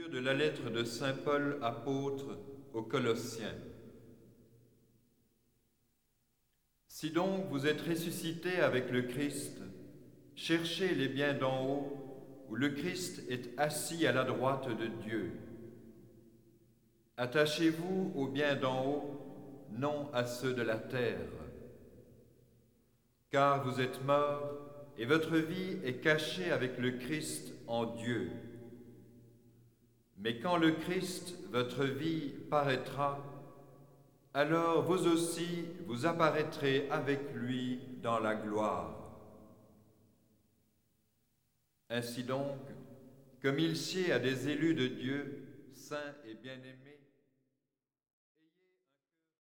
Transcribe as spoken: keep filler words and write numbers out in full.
Lecture de la lettre de saint Paul apôtre aux Colossiens. Si donc vous êtes ressuscités avec le Christ, cherchez les biens d'en haut, où le Christ est assis à la droite de Dieu. Attachez-vous aux biens d'en haut, non à ceux de la terre. Car vous êtes morts, et votre vie est cachée avec le Christ en Dieu. Mais quand le Christ, votre vie, paraîtra, alors vous aussi vous apparaîtrez avec lui dans la gloire. Ainsi donc, comme il sied à des élus de Dieu, saints et bien-aimés,